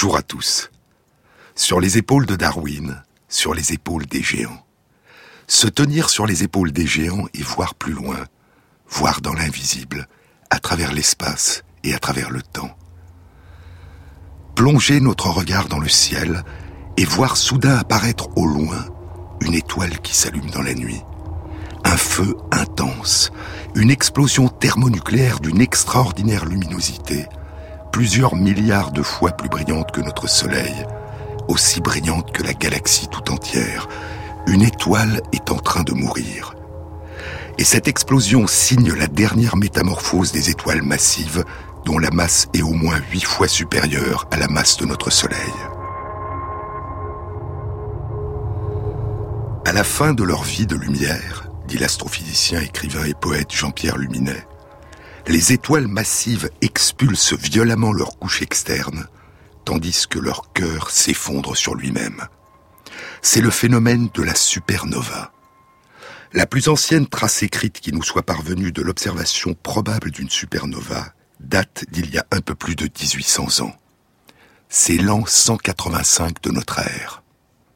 Bonjour à tous. Sur les épaules de Darwin, sur les épaules des géants. Se tenir sur les épaules des géants et voir plus loin, voir dans l'invisible, à travers l'espace et à travers le temps. Plonger notre regard dans le ciel et voir soudain apparaître au loin une étoile qui s'allume dans la nuit. Un feu intense, une explosion thermonucléaire d'une extraordinaire luminosité, plusieurs milliards de fois plus brillante que notre Soleil, aussi brillante que la galaxie tout entière. Une étoile est en train de mourir. Et cette explosion signe la dernière métamorphose des étoiles massives, dont la masse est au moins 8 fois supérieure à la masse de notre Soleil. À la fin de leur vie de lumière, dit l'astrophysicien, écrivain et poète Jean-Pierre Luminet, les étoiles massives expulsent violemment leur couche externe, tandis que leur cœur s'effondre sur lui-même. C'est le phénomène de la supernova. La plus ancienne trace écrite qui nous soit parvenue de l'observation probable d'une supernova date d'il y a un peu plus de 1800 ans. C'est l'an 185 de notre ère.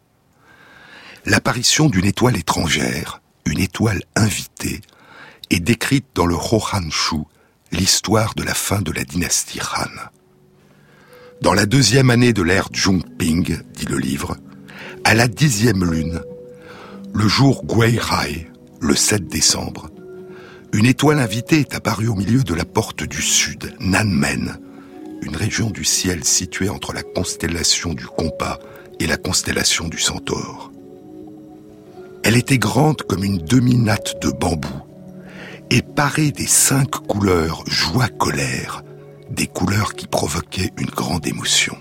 L'apparition d'une étoile étrangère, une étoile invitée, est décrite dans le Rohan-Shu, l'histoire de la fin de la dynastie Han. Dans la 2e année de l'ère Zhongping, dit le livre, à la 10e lune, le jour Guihai, le 7 décembre, une étoile invitée est apparue au milieu de la porte du sud, Nanmen, une région du ciel située entre la constellation du Compas et la constellation du Centaure. Elle était grande comme une demi-natte de bambou et parée des 5 couleurs joie-colère, des couleurs qui provoquaient une grande émotion.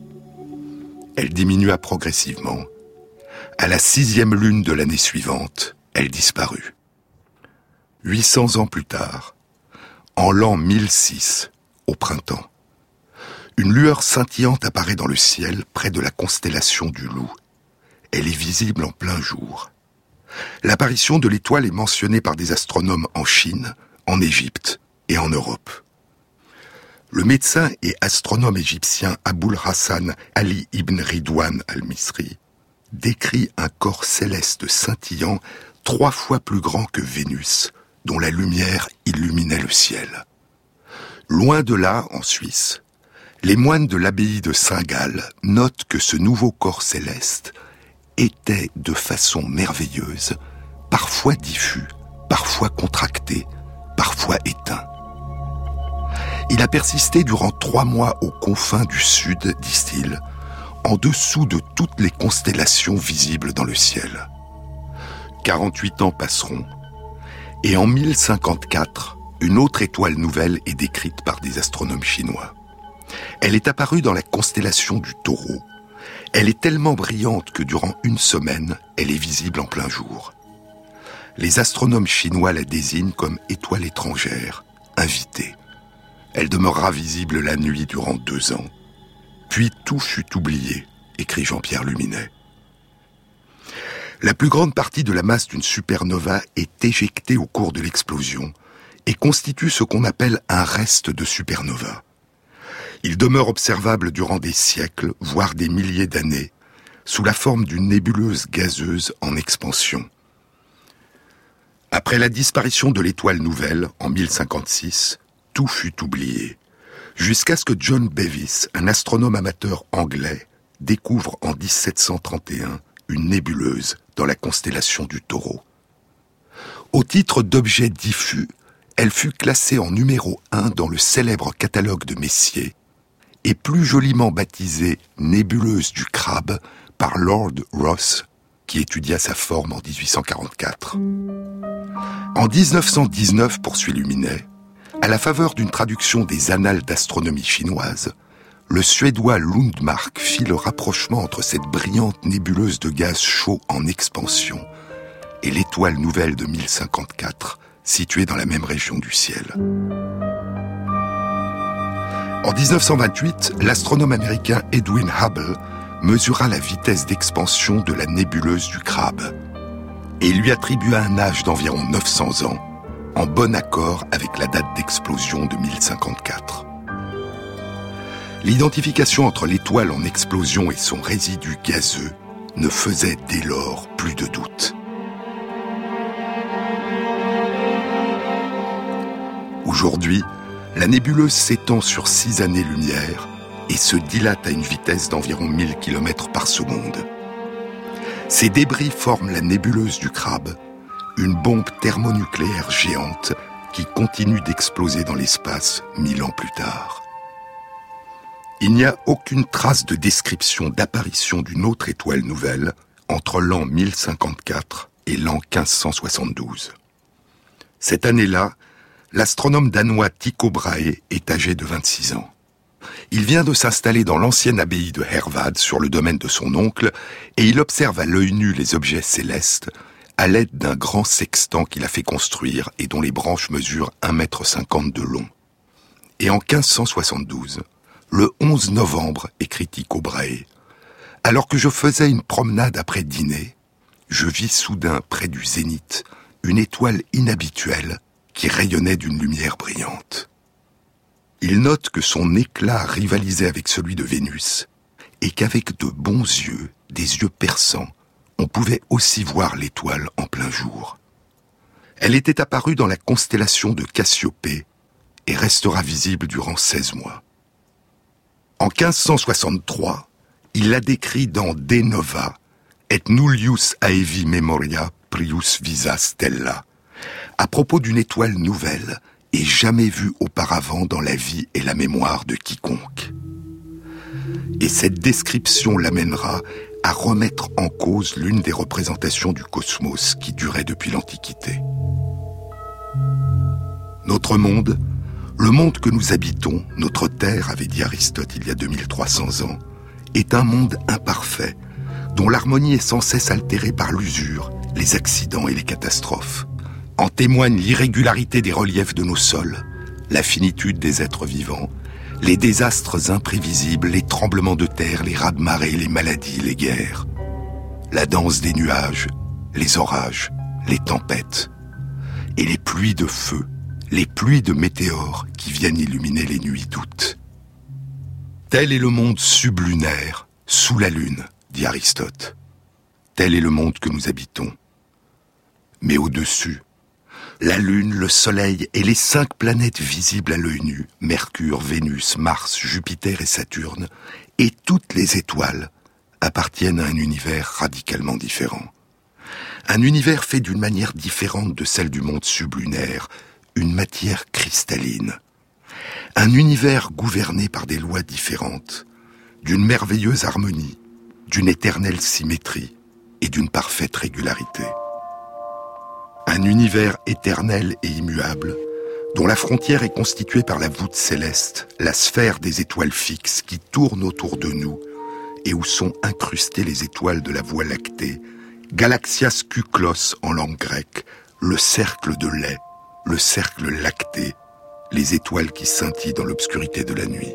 Elle diminua progressivement. À la 6e lune de l'année suivante, elle disparut. 800 ans plus tard, en l'an 1006, au printemps, une lueur scintillante apparaît dans le ciel près de la constellation du Loup. Elle est visible en plein jour. L'apparition de l'étoile est mentionnée par des astronomes en Chine, en Égypte et en Europe. Le médecin et astronome égyptien Aboul Hassan Ali ibn Ridwan al-Misri décrit un corps céleste scintillant 3 fois plus grand que Vénus, dont la lumière illuminait le ciel. Loin de là, en Suisse, les moines de l'abbaye de Saint-Gall notent que ce nouveau corps céleste était de façon merveilleuse, parfois diffus, parfois contracté, parfois éteint. Il a persisté durant 3 mois aux confins du sud, disent-ils, en dessous de toutes les constellations visibles dans le ciel. 48 ans passeront, et en 1054, une autre étoile nouvelle est décrite par des astronomes chinois. Elle est apparue dans la constellation du Taureau. Elle est tellement brillante que durant 1 semaine, elle est visible en plein jour. Les astronomes chinois la désignent comme étoile étrangère, invitée. Elle demeurera visible la nuit durant 2 ans. Puis tout fut oublié, écrit Jean-Pierre Luminet. La plus grande partie de la masse d'une supernova est éjectée au cours de l'explosion et constitue ce qu'on appelle un reste de supernova. Il demeure observable durant des siècles, voire des milliers d'années, sous la forme d'une nébuleuse gazeuse en expansion. Après la disparition de l'étoile nouvelle, en 1056, tout fut oublié, jusqu'à ce que John Bevis, un astronome amateur anglais, découvre en 1731 une nébuleuse dans la constellation du Taureau. Au titre d'objet diffus, elle fut classée en numéro 1 dans le célèbre catalogue de Messier et plus joliment baptisée nébuleuse du Crabe par Lord Rosse, qui étudia sa forme en 1844. En 1919, poursuit Luminet, à la faveur d'une traduction des annales d'astronomie chinoise, le Suédois Lundmark fit le rapprochement entre cette brillante nébuleuse de gaz chaud en expansion et l'étoile nouvelle de 1054, située dans la même région du ciel. En 1928, l'astronome américain Edwin Hubble mesura la vitesse d'expansion de la nébuleuse du Crabe et lui attribua un âge d'environ 900 ans, en bon accord avec la date d'explosion de 1054. L'identification entre l'étoile en explosion et son résidu gazeux ne faisait dès lors plus de doute. Aujourd'hui, la nébuleuse s'étend sur 6 années-lumière et se dilate à une vitesse d'environ 1000 km par seconde. Ces débris forment la nébuleuse du Crabe, une bombe thermonucléaire géante qui continue d'exploser dans l'espace 1000 ans plus tard. Il n'y a aucune trace de description d'apparition d'une autre étoile nouvelle entre l'an 1054 et l'an 1572. Cette année-là, l'astronome danois Tycho Brahe est âgé de 26 ans. Il vient de s'installer dans l'ancienne abbaye de Hervad sur le domaine de son oncle et il observe à l'œil nu les objets célestes à l'aide d'un grand sextant qu'il a fait construire et dont les branches mesurent 1,50 m de long. Et en 1572, le 11 novembre, écrit Tycho Brahe, « Alors que je faisais une promenade après dîner, je vis soudain près du zénith une étoile inhabituelle qui rayonnait d'une lumière brillante. Il note que son éclat rivalisait avec celui de Vénus et qu'avec de bons yeux, des yeux perçants, on pouvait aussi voir l'étoile en plein jour. Elle était apparue dans la constellation de Cassiopée et restera visible durant 16 mois. En 1563, il la décrit dans De Nova et nullius aevi memoria prius visa stella, à propos d'une étoile nouvelle et jamais vue auparavant dans la vie et la mémoire de quiconque. Et cette description l'amènera à remettre en cause l'une des représentations du cosmos qui durait depuis l'Antiquité. Notre monde, le monde que nous habitons, notre Terre, avait dit Aristote il y a 2300 ans, est un monde imparfait, dont l'harmonie est sans cesse altérée par l'usure, les accidents et les catastrophes. En témoigne l'irrégularité des reliefs de nos sols, la finitude des êtres vivants, les désastres imprévisibles, les tremblements de terre, les raz-de-marée, les maladies, les guerres, la danse des nuages, les orages, les tempêtes, et les pluies de feu, les pluies de météores qui viennent illuminer les nuits d'août. Tel est le monde sublunaire, sous la Lune, dit Aristote. Tel est le monde que nous habitons. Mais au-dessus, la Lune, le Soleil et les 5 planètes visibles à l'œil nu, Mercure, Vénus, Mars, Jupiter et Saturne, et toutes les étoiles, appartiennent à un univers radicalement différent. Un univers fait d'une manière différente de celle du monde sublunaire, une matière cristalline. Un univers gouverné par des lois différentes, d'une merveilleuse harmonie, d'une éternelle symétrie et d'une parfaite régularité. Un univers éternel et immuable, dont la frontière est constituée par la voûte céleste, la sphère des étoiles fixes qui tournent autour de nous et où sont incrustées les étoiles de la Voie lactée, Galaxias Kuklos en langue grecque, le cercle de lait, le cercle lacté, les étoiles qui scintillent dans l'obscurité de la nuit.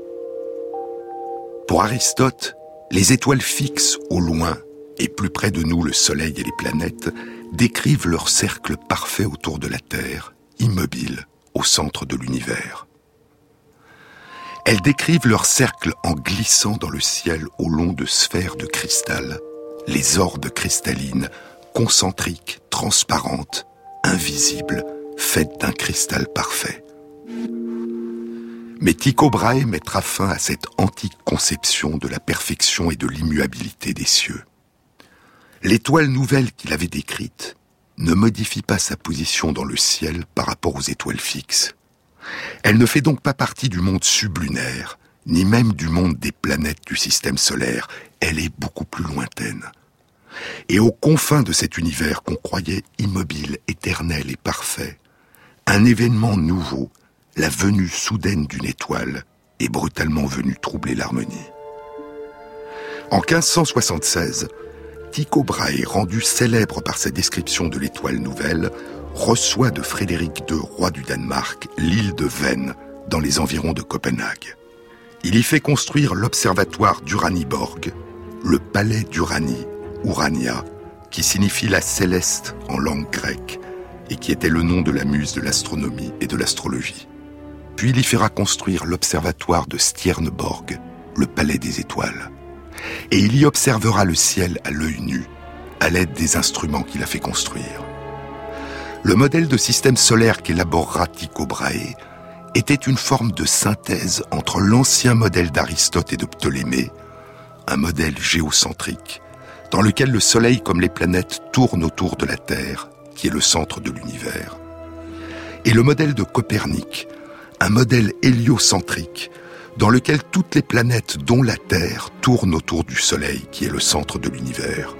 Pour Aristote, les étoiles fixes au loin, et plus près de nous le Soleil et les planètes, décrivent leur cercle parfait autour de la Terre, immobile, au centre de l'univers. Elles décrivent leur cercle en glissant dans le ciel au long de sphères de cristal, les orbes cristallines, concentriques, transparentes, invisibles, faites d'un cristal parfait. Mais Tycho Brahe mettra fin à cette antique conception de la perfection et de l'immuabilité des cieux. L'étoile nouvelle qu'il avait décrite ne modifie pas sa position dans le ciel par rapport aux étoiles fixes. Elle ne fait donc pas partie du monde sublunaire, ni même du monde des planètes du système solaire. Elle est beaucoup plus lointaine. Et aux confins de cet univers qu'on croyait immobile, éternel et parfait, un événement nouveau, la venue soudaine d'une étoile, est brutalement venu troubler l'harmonie. En 1576, Tycho Brahe, rendu célèbre par sa description de l'étoile nouvelle, reçoit de Frédéric II, roi du Danemark, l'île de Hven, dans les environs de Copenhague. Il y fait construire l'observatoire d'Uraniborg, le palais d'Uranie, Urania, qui signifie la céleste en langue grecque, et qui était le nom de la muse de l'astronomie et de l'astrologie. puis il y fera construire l'observatoire de Stjernborg, le palais des étoiles. Et il y observera le ciel à l'œil nu, à l'aide des instruments qu'il a fait construire. Le modèle de système solaire qu'élaborera Tycho Brahe était une forme de synthèse entre l'ancien modèle d'Aristote et de Ptolémée, un modèle géocentrique, dans lequel le Soleil comme les planètes tournent autour de la Terre, qui est le centre de l'univers, et le modèle de Copernic, un modèle héliocentrique, dans lequel toutes les planètes, dont la Terre, tournent autour du Soleil, qui est le centre de l'univers.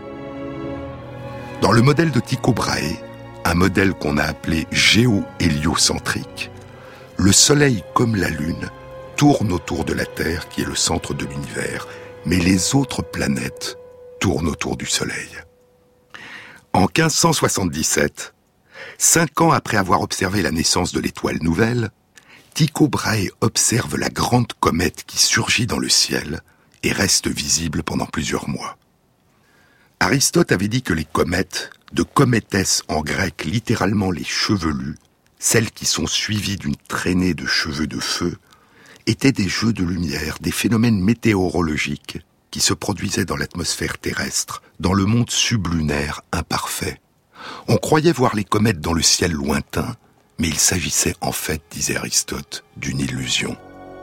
Dans le modèle de Tycho Brahe, un modèle qu'on a appelé géo-héliocentrique, le Soleil comme la Lune tourne autour de la Terre, qui est le centre de l'univers, mais les autres planètes tournent autour du Soleil. En 1577, 5 ans après avoir observé la naissance de l'étoile nouvelle, Tycho Brahe observe la grande comète qui surgit dans le ciel et reste visible pendant plusieurs mois. Aristote avait dit que les comètes, de cométès en grec littéralement les chevelus, celles qui sont suivies d'une traînée de cheveux de feu, étaient des jeux de lumière, des phénomènes météorologiques qui se produisaient dans l'atmosphère terrestre, dans le monde sublunaire imparfait. On croyait voir les comètes dans le ciel lointain, mais il s'agissait en fait, disait Aristote, d'une illusion.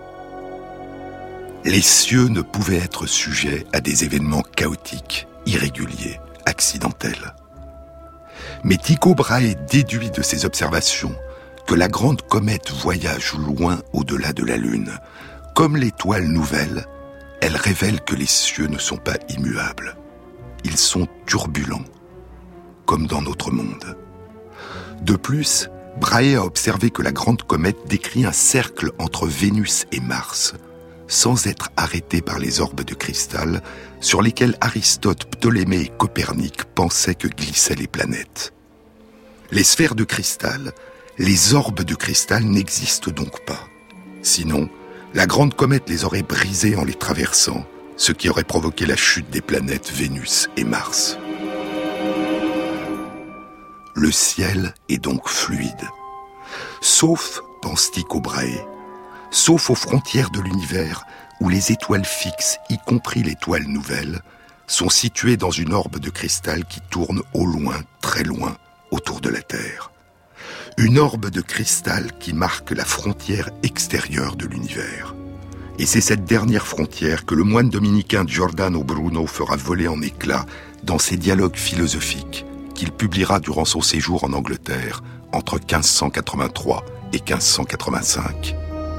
Les cieux ne pouvaient être sujets à des événements chaotiques, irréguliers, accidentels. Mais Tycho Brahe déduit de ses observations que la grande comète voyage loin au-delà de la Lune. Comme l'étoile nouvelle, elle révèle que les cieux ne sont pas immuables. Ils sont turbulents, comme dans notre monde. De plus, Brahe a observé que la grande comète décrit un cercle entre Vénus et Mars, sans être arrêté par les orbes de cristal sur lesquels Aristote, Ptolémée et Copernic pensaient que glissaient les planètes. Les sphères de cristal, les orbes de cristal n'existent donc pas. Sinon, la grande comète les aurait brisés en les traversant, ce qui aurait provoqué la chute des planètes Vénus et Mars. Le ciel est donc fluide. Sauf, pense Tycho Brahe, sauf aux frontières de l'univers où les étoiles fixes, y compris l'étoile nouvelle, sont situées dans une orbe de cristal qui tourne au loin, très loin, autour de la Terre. Une orbe de cristal qui marque la frontière extérieure de l'univers. Et c'est cette dernière frontière que le moine dominicain Giordano Bruno fera voler en éclats dans ses dialogues philosophiques qu'il publiera durant son séjour en Angleterre entre 1583 et 1585.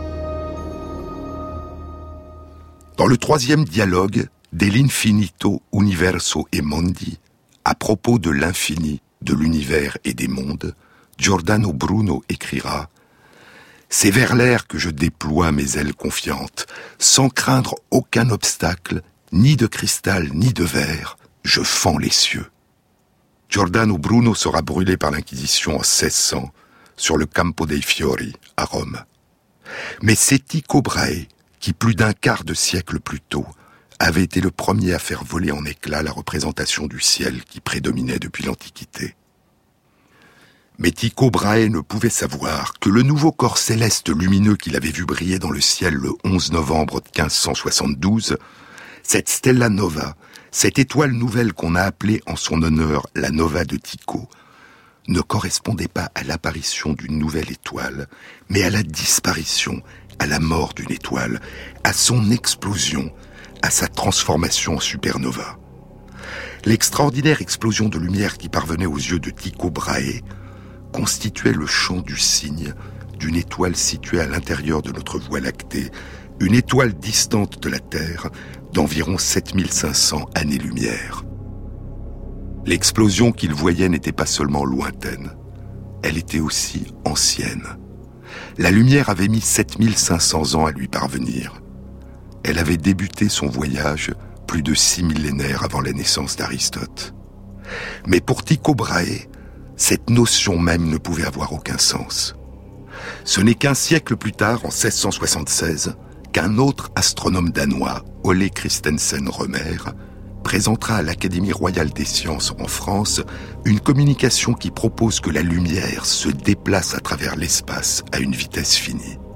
Dans le troisième dialogue, Dell'infinito universo e mondi, à propos de l'infini, de l'univers et des mondes, Giordano Bruno écrira « C'est vers l'air que je déploie mes ailes confiantes, sans craindre aucun obstacle, ni de cristal ni de verre, je fends les cieux. » Giordano Bruno sera brûlé par l'Inquisition en 1600 sur le Campo dei Fiori à Rome. Mais c'est Tycho Brahe qui, plus d'un quart de siècle plus tôt, avait été le premier à faire voler en éclats la représentation du ciel qui prédominait depuis l'Antiquité. Mais Tycho Brahe ne pouvait savoir que le nouveau corps céleste lumineux qu'il avait vu briller dans le ciel le 11 novembre 1572, cette Stella Nova, cette étoile nouvelle qu'on a appelée en son honneur la Nova de Tycho, ne correspondait pas à l'apparition d'une nouvelle étoile, mais à la disparition, à la mort d'une étoile, à son explosion, à sa transformation en supernova. L'extraordinaire explosion de lumière qui parvenait aux yeux de Tycho Brahe constituait le chant du cygne d'une étoile située à l'intérieur de notre Voie lactée, une étoile distante de la Terre d'environ 7500 années-lumière. L'explosion qu'il voyait n'était pas seulement lointaine, elle était aussi ancienne. La lumière avait mis 7500 ans à lui parvenir. Elle avait débuté son voyage plus de 6 millénaires avant la naissance d'Aristote. Mais pour Tycho Brahe, cette notion même ne pouvait avoir aucun sens. Ce n'est qu'un siècle plus tard, en 1676, qu'un autre astronome danois, Ole Christensen Rømer, présentera à l'Académie royale des sciences en France une communication qui propose que la lumière se déplace à travers l'espace à une vitesse finie.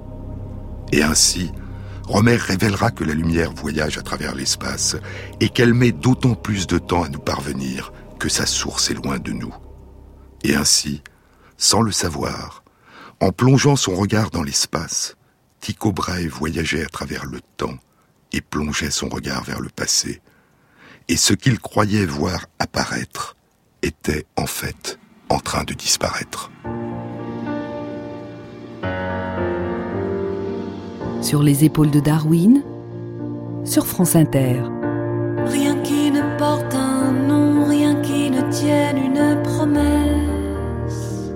Et ainsi, Romer révélera que la lumière voyage à travers l'espace et qu'elle met d'autant plus de temps à nous parvenir que sa source est loin de nous. Et ainsi, sans le savoir, en plongeant son regard dans l'espace, Tycho Brahe voyageait à travers le temps et plongeait son regard vers le passé. Et ce qu'il croyait voir apparaître était en fait en train de disparaître. Sur les épaules de Darwin, sur France Inter. Rien qui ne porte un nom, rien qui ne tienne une promesse.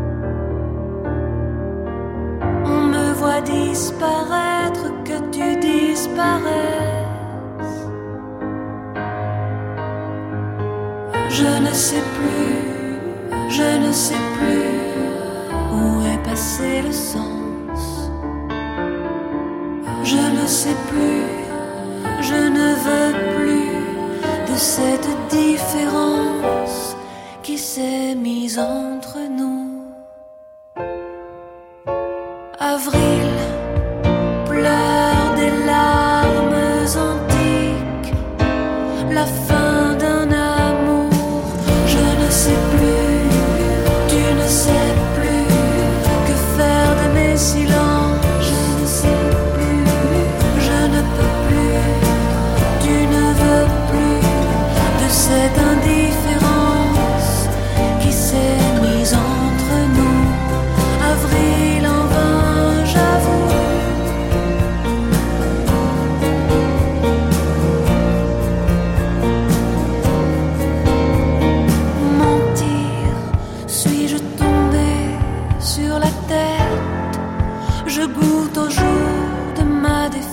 On me voit disparaître, que tu disparaisses. Je ne sais plus où est passé le sens. Je ne sais plus, je ne veux plus de cette différence qui s'est mise entre nous. Avril pleure des larmes antiques, la fin d'un amour. Je ne sais plus, tu ne sais plus que faire de mes silences. Je ne sais plus, je ne peux plus, tu ne veux plus de cette indifférence qui s'est mise entre nous. Avril en vain, j'avoue. Mentir, suis-je tombée sur la tête? Je goûte au jour de ma défaite.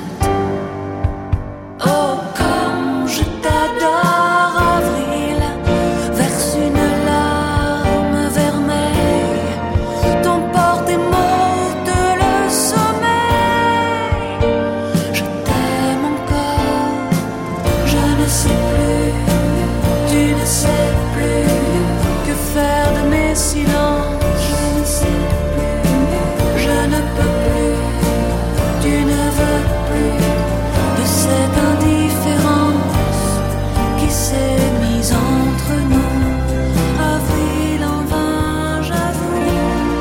Oh, comme je t'adore, avril, verse une larme vermeille, t'emporte et m'ôte le sommeil. Je t'aime encore, je ne sais plus, tu ne sais plus que faire de mes silences. Je ne sais plus, je ne peux plus, tu ne veux plus de cette indifférence qui s'est mise entre nous. Avril en vain, j'avoue.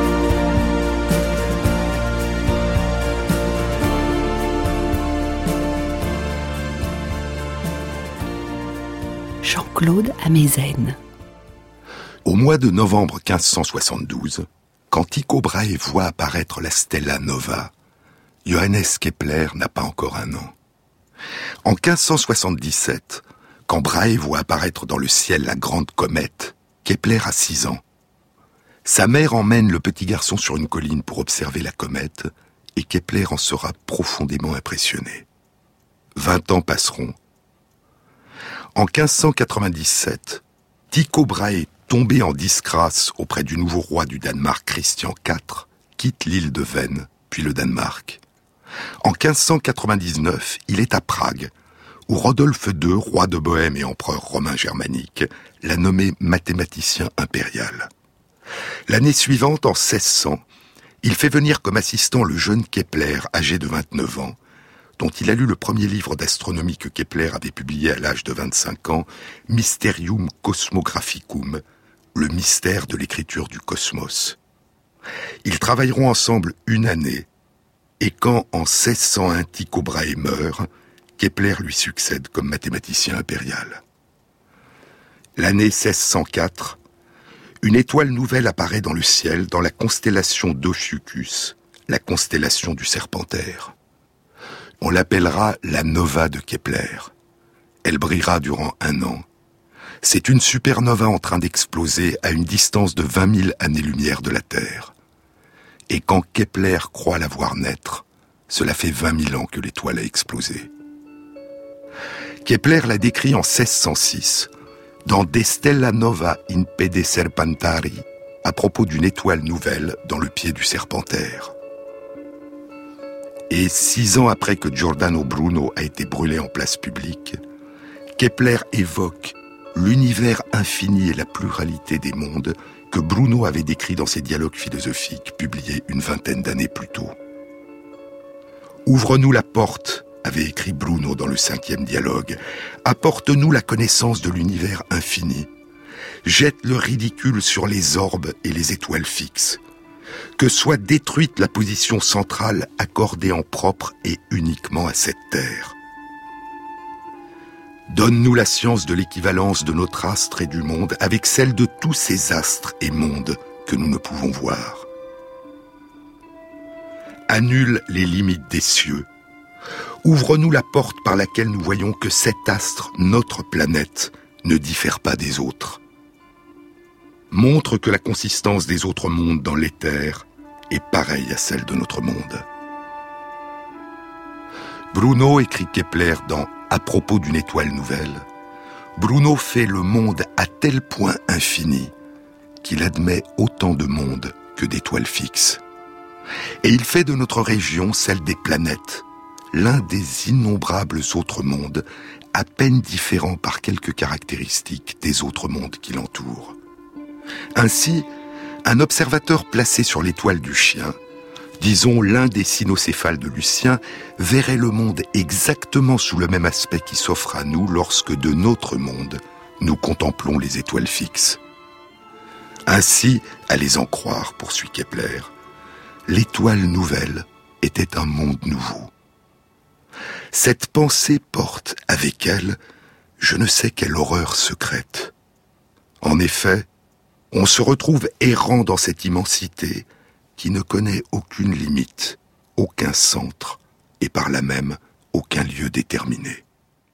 Jean-Claude Amezen. Au mois de novembre 1572, quand Tycho Brahe voit apparaître la Stella Nova, Johannes Kepler n'a pas encore 1 an. En 1577, quand Brahe voit apparaître dans le ciel la grande comète, Kepler a 6 ans. Sa mère emmène le petit garçon sur une colline pour observer la comète, et Kepler en sera profondément impressionné. 20 ans passeront. En 1597, Tycho Brahe, tombé en disgrâce auprès du nouveau roi du Danemark Christian IV, quitte l'île de Vênes, puis le Danemark. En 1599, il est à Prague, où Rodolphe II, roi de Bohême et empereur romain germanique, l'a nommé mathématicien impérial. L'année suivante, en 1600, il fait venir comme assistant le jeune Kepler, âgé de 29 ans, dont il a lu le premier livre d'astronomie que Kepler avait publié à l'âge de 25 ans, Mysterium Cosmographicum, le mystère de l'écriture du cosmos. Ils travailleront ensemble 1 année, et quand, en 1601, Tycho Brahe meurt, Kepler lui succède comme mathématicien impérial. L'année 1604, une étoile nouvelle apparaît dans le ciel, dans la constellation d'Ophiuchus, la constellation du Serpentaire. On l'appellera la Nova de Kepler. Elle brillera durant 1 an. C'est une supernova en train d'exploser à une distance de 20 000 années-lumière de la Terre. Et quand Kepler croit la voir naître, cela fait 20 000 ans que l'étoile a explosé. Kepler l'a décrit en 1606, dans De Stella Nova in Pede Serpentari, à propos d'une étoile nouvelle dans le pied du Serpentaire. Et 6 ans après que Giordano Bruno a été brûlé en place publique, Kepler évoque l'univers infini et la pluralité des mondes que Bruno avait décrit dans ses dialogues philosophiques publiés une 20aine d'années plus tôt. Ouvre-nous la porte, avait écrit Bruno dans le 5e dialogue. Apporte-nous la connaissance de l'univers infini. Jette le ridicule sur les orbes et les étoiles fixes. Que soit détruite la position centrale accordée en propre et uniquement à cette terre. Donne-nous la science de l'équivalence de notre astre et du monde avec celle de tous ces astres et mondes que nous ne pouvons voir. Annule les limites des cieux. Ouvre-nous la porte par laquelle nous voyons que cet astre, notre planète, ne diffère pas des autres. Montre que la consistance des autres mondes dans l'éther est pareille à celle de notre monde. Bruno écrit Kepler dans « À propos d'une étoile nouvelle », Bruno fait le monde à tel point infini qu'il admet autant de mondes que d'étoiles fixes. Et il fait de notre région, celle des planètes, l'un des innombrables autres mondes, à peine différents par quelques caractéristiques des autres mondes qui l'entourent. Ainsi, un observateur placé sur l'étoile du Chien, disons l'un des cynocéphales de Lucien, verrait le monde exactement sous le même aspect qui s'offre à nous lorsque de notre monde, nous contemplons les étoiles fixes. Ainsi, à les en croire, poursuit Kepler, l'étoile nouvelle était un monde nouveau. Cette pensée porte avec elle je ne sais quelle horreur secrète. En effet, on se retrouve errant dans cette immensité qui ne connaît aucune limite, aucun centre, et par là même aucun lieu déterminé.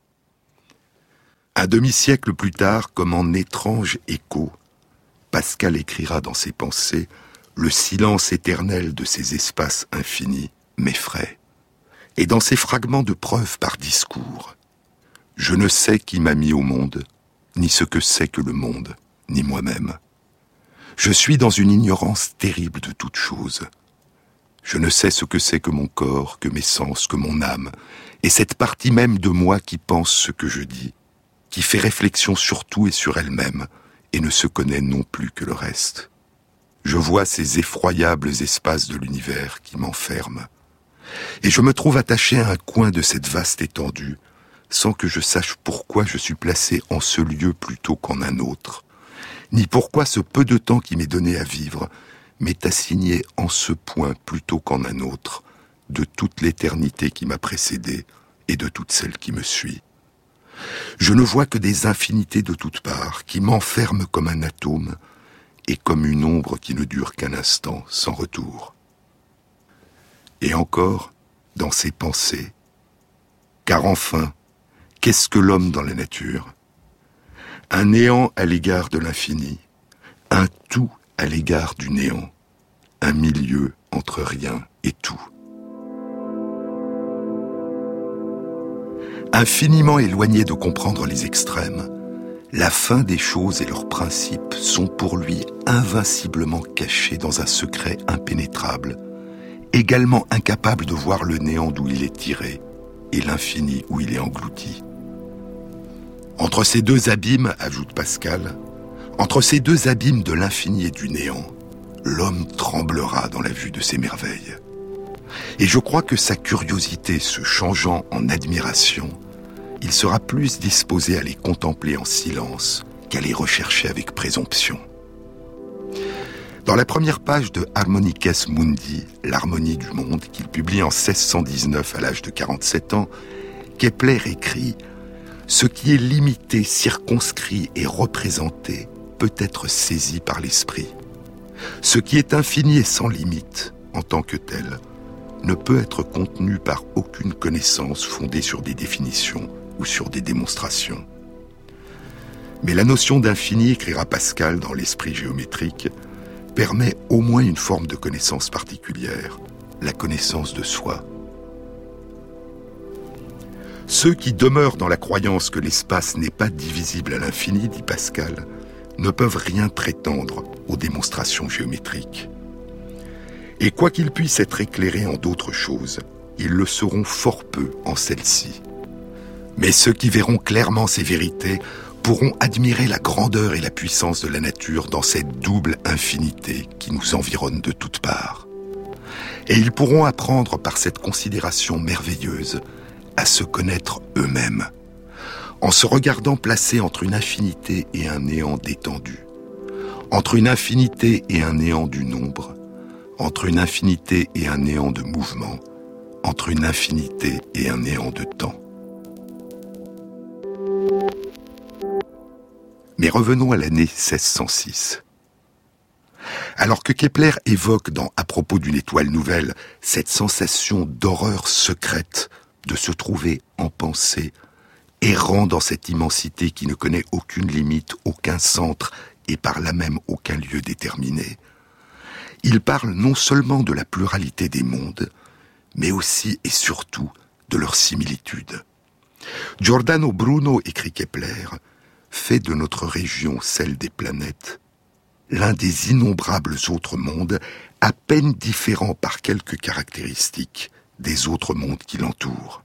Un demi-siècle plus tard, comme en étrange écho, Pascal écrira dans ses pensées « Le silence éternel de ces espaces infinis m'effraie. » Et dans ces fragments de preuve par discours, « Je ne sais qui m'a mis au monde, ni ce que c'est que le monde, ni moi-même. Je suis dans une ignorance terrible de toute chose. Je ne sais ce que c'est que mon corps, que mes sens, que mon âme, et cette partie même de moi qui pense ce que je dis, qui fait réflexion sur tout et sur elle-même, et ne se connaît non plus que le reste. Je vois ces effroyables espaces de l'univers qui m'enferment, et je me trouve attaché à un coin de cette vaste étendue, sans que je sache pourquoi je suis placé en ce lieu plutôt qu'en un autre, ni pourquoi ce peu de temps qui m'est donné à vivre m'est assigné en ce point plutôt qu'en un autre, de toute l'éternité qui m'a précédé et de toute celle qui me suit. Je ne vois que des infinités de toutes parts qui m'enferment comme un atome et comme une ombre qui ne dure qu'un instant sans retour. Et encore, dans ses pensées, car enfin, qu'est-ce que l'homme dans la nature ? Un néant à l'égard de l'infini, un tout à l'égard du néant, un milieu entre rien et tout. Infiniment éloigné de comprendre les extrêmes, la fin des choses et leurs principes sont pour lui invinciblement cachés dans un secret impénétrable, également incapable de voir le néant d'où il est tiré et l'infini où il est englouti. Entre ces deux abîmes, ajoute Pascal, entre ces deux abîmes de l'infini et du néant, l'homme tremblera dans la vue de ces merveilles. Et je crois que sa curiosité se changeant en admiration, il sera plus disposé à les contempler en silence qu'à les rechercher avec présomption. Dans la première page de Harmonices Mundi, l'harmonie du monde, qu'il publie en 1619 à l'âge de 47 ans, Kepler écrit « Ce qui est limité, circonscrit et représenté peut être saisi par l'esprit. Ce qui est infini et sans limite, en tant que tel, ne peut être contenu par aucune connaissance fondée sur des définitions ou sur des démonstrations. Mais la notion d'infini, écrira Pascal dans l'esprit géométrique, permet au moins une forme de connaissance particulière, la connaissance de soi. Ceux qui demeurent dans la croyance que l'espace n'est pas divisible à l'infini, dit Pascal, ne peuvent rien prétendre aux démonstrations géométriques. Et quoi qu'ils puissent être éclairés en d'autres choses, ils le seront fort peu en celles-ci. Mais ceux qui verront clairement ces vérités pourront admirer la grandeur et la puissance de la nature dans cette double infinité qui nous environne de toutes parts. Et ils pourront apprendre par cette considération merveilleuse à se connaître eux-mêmes, en se regardant placés entre une infinité et un néant détendu, entre une infinité et un néant du nombre, entre une infinité et un néant de mouvement, entre une infinité et un néant de temps. Mais revenons à l'année 1606. Alors que Kepler évoque À propos d'une étoile nouvelle cette sensation d'horreur secrète de se trouver en pensée, errant dans cette immensité qui ne connaît aucune limite, aucun centre et par là même aucun lieu déterminé, il parle non seulement de la pluralité des mondes, mais aussi et surtout de leur similitude. Giordano Bruno, écrit Kepler, fait de notre région, celle des planètes, l'un des innombrables autres mondes, à peine différents par quelques caractéristiques des autres mondes qui l'entourent.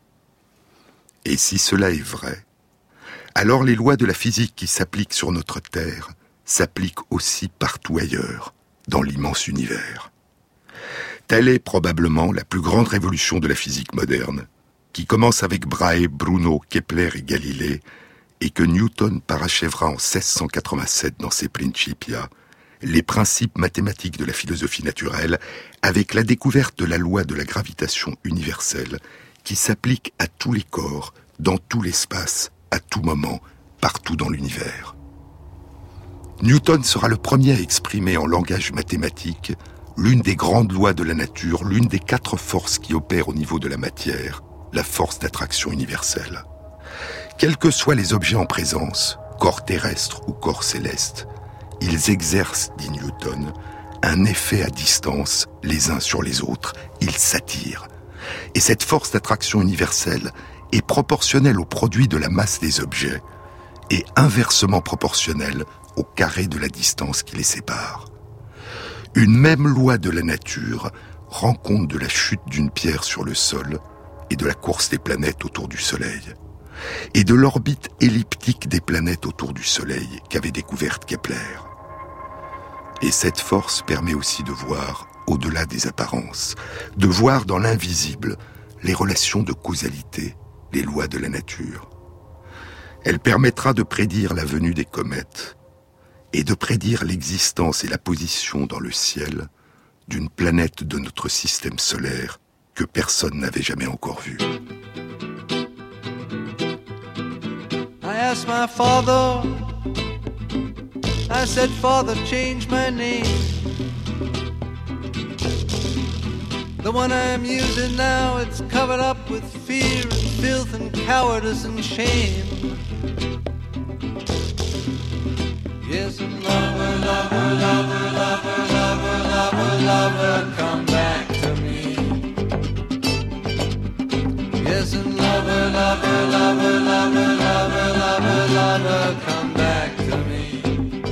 Et si cela est vrai, alors les lois de la physique qui s'appliquent sur notre Terre s'appliquent aussi partout ailleurs, dans l'immense univers. Telle est probablement la plus grande révolution de la physique moderne, qui commence avec Brahe, Bruno, Kepler et Galilée, et que Newton parachèvera en 1687 dans ses Principia, les principes mathématiques de la philosophie naturelle, avec la découverte de la loi de la gravitation universelle, qui s'applique à tous les corps, dans tout l'espace, à tout moment, partout dans l'univers. Newton sera le premier à exprimer en langage mathématique l'une des grandes lois de la nature, l'une des 4 forces qui opèrent au niveau de la matière, la force d'attraction universelle. Quels que soient les objets en présence, corps terrestres ou corps célestes, ils exercent, dit Newton, un effet à distance les uns sur les autres, ils s'attirent. Et cette force d'attraction universelle est proportionnelle au produit de la masse des objets et inversement proportionnelle au carré de la distance qui les sépare. Une même loi de la nature rend compte de la chute d'une pierre sur le sol et de la course des planètes autour du Soleil, et de l'orbite elliptique des planètes autour du Soleil qu'avait découverte Kepler. Et cette force permet aussi de voir au-delà des apparences, de voir dans l'invisible les relations de causalité, les lois de la nature. Elle permettra de prédire la venue des comètes et de prédire l'existence et la position dans le ciel d'une planète de notre système solaire que personne n'avait jamais encore vue. I asked my father, I said, Father, change my name. The one I'm using now, it's covered up with fear and filth and cowardice and shame. Yes, and lover, lover, lover, lover, lover, lover, lover, come back to me. Yes, and lover, lover, lover, lover, lover, lover, lover, come back to me.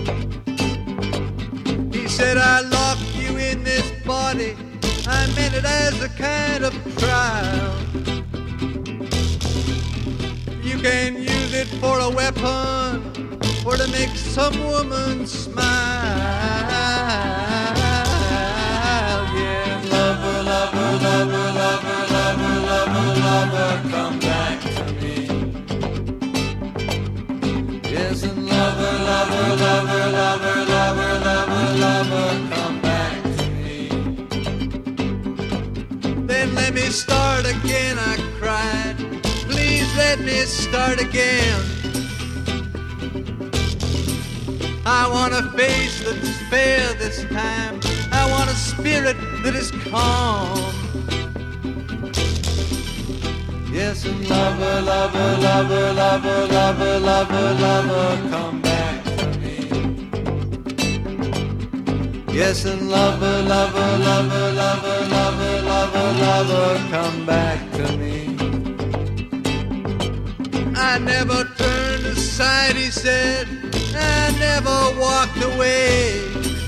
He said, I locked you in this body, I meant it as a kind of trial. You can use it for a weapon or to make some woman smile. Yeah, lover, lover, lover, lover, lover, lover, lover, come back to me. Yes, and lover, lover, lover, lover, lover, lover, lover, come back to me. Then let me start again, I cried. Please let me start again. I want a face that's fair this time. I want a spirit that is calm. Yes, and lover, lover, lover, lover, lover, lover, lover, come back to me. Yes, and lover, lover, lover, lover, lover, lover, lover, come back to me. I never turned aside, he said. I never walked away.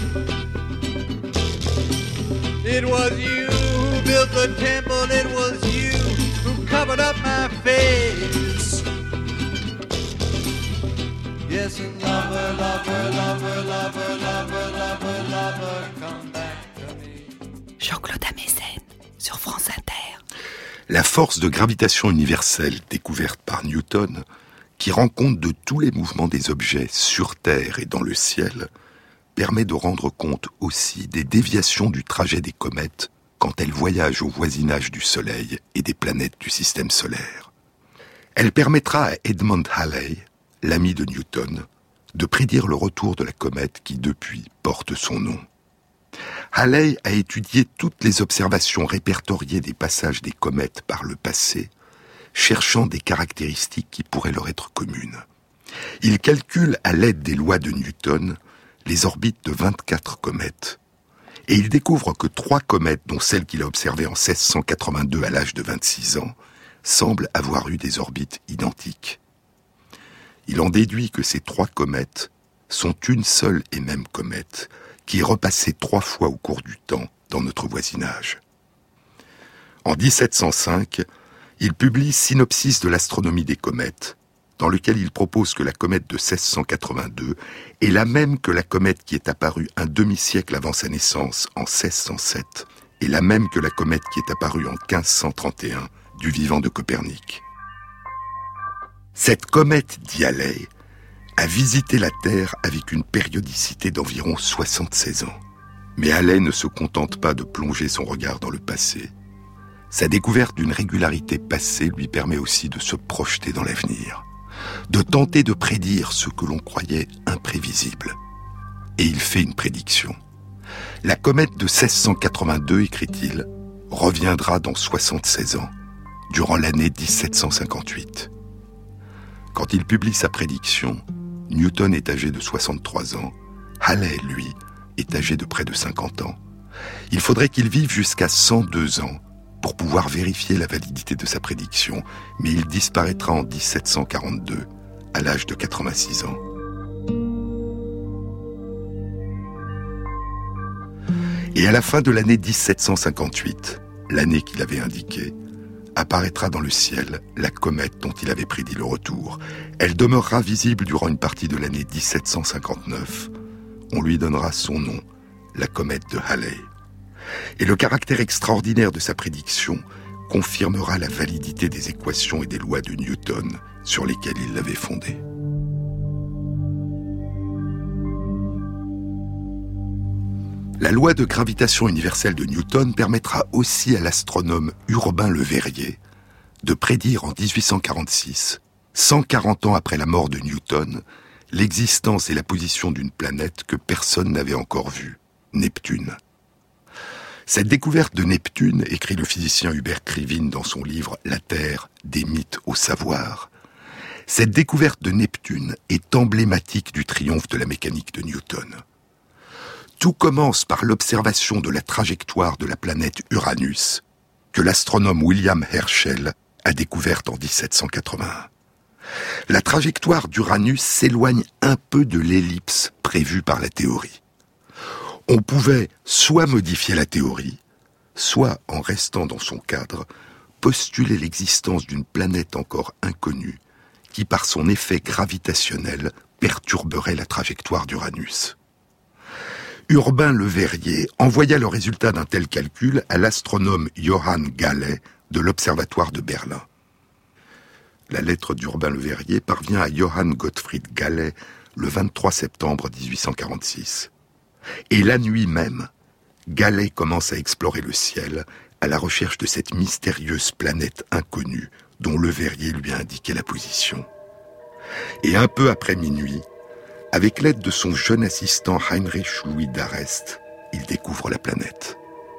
It was you who built the temple. It was you who covered up my face. Yes, and lover, lover, lover, lover, lover, lover, lover, come back to me. Jean-Claude Amezen. La force de gravitation universelle découverte par Newton, qui rend compte de tous les mouvements des objets sur Terre et dans le ciel, permet de rendre compte aussi des déviations du trajet des comètes quand elles voyagent au voisinage du Soleil et des planètes du système solaire. Elle permettra à Edmund Halley, l'ami de Newton, de prédire le retour de la comète qui, depuis, porte son nom. Halley a étudié toutes les observations répertoriées des passages des comètes par le passé, cherchant des caractéristiques qui pourraient leur être communes. Il calcule à l'aide des lois de Newton les orbites de 24 comètes. Et il découvre que 3 comètes, dont celle qu'il a observée en 1682 à l'âge de 26 ans, semblent avoir eu des orbites identiques. Il en déduit que ces 3 comètes sont une seule et même comète, qui est repassée 3 fois au cours du temps dans notre voisinage. En 1705, il publie Synopsis de l'astronomie des comètes, dans lequel il propose que la comète de 1682 est la même que la comète qui est apparue un demi-siècle avant sa naissance en 1607, et la même que la comète qui est apparue en 1531 du vivant de Copernic. Cette comète, dit Halley, a visité la Terre avec une périodicité d'environ 76 ans. Mais Halley ne se contente pas de plonger son regard dans le passé. Sa découverte d'une régularité passée lui permet aussi de se projeter dans l'avenir, de tenter de prédire ce que l'on croyait imprévisible. Et il fait une prédiction. La comète de 1682, écrit-il, reviendra dans 76 ans, durant l'année 1758. Quand il publie sa prédiction, Newton est âgé de 63 ans, Halley, lui, est âgé de près de 50 ans. Il faudrait qu'il vive jusqu'à 102 ans pour pouvoir vérifier la validité de sa prédiction, mais il disparaîtra en 1742, à l'âge de 86 ans. Et à la fin de l'année 1758, l'année qu'il avait indiquée, apparaîtra dans le ciel la comète dont il avait prédit le retour. Elle demeurera visible durant une partie de l'année 1759. On lui donnera son nom, la comète de Halley. Et le caractère extraordinaire de sa prédiction confirmera la validité des équations et des lois de Newton sur lesquelles il l'avait fondée. La loi de gravitation universelle de Newton permettra aussi à l'astronome Urbain Le Verrier de prédire en 1846, 140 ans après la mort de Newton, l'existence et la position d'une planète que personne n'avait encore vue, Neptune. Cette découverte de Neptune, écrit le physicien Hubert Krivine dans son livre « La Terre, des mythes au savoir », cette découverte de Neptune est emblématique du triomphe de la mécanique de Newton. Tout commence par l'observation de la trajectoire de la planète Uranus, que l'astronome William Herschel a découverte en 1781. La trajectoire d'Uranus s'éloigne un peu de l'ellipse prévue par la théorie. On pouvait soit modifier la théorie, soit, en restant dans son cadre, postuler l'existence d'une planète encore inconnue qui, par son effet gravitationnel, perturberait la trajectoire d'Uranus. Urbain Le Verrier envoya le résultat d'un tel calcul à l'astronome Johann Galle de l'Observatoire de Berlin. La lettre d'Urbain Le Verrier parvient à Johann Gottfried Galle le 23 septembre 1846. Et la nuit même, Galle commence à explorer le ciel à la recherche de cette mystérieuse planète inconnue dont Le Verrier lui a indiqué la position. Et un peu après minuit, avec l'aide de son jeune assistant Heinrich Louis d'Arrest, il découvre la planète.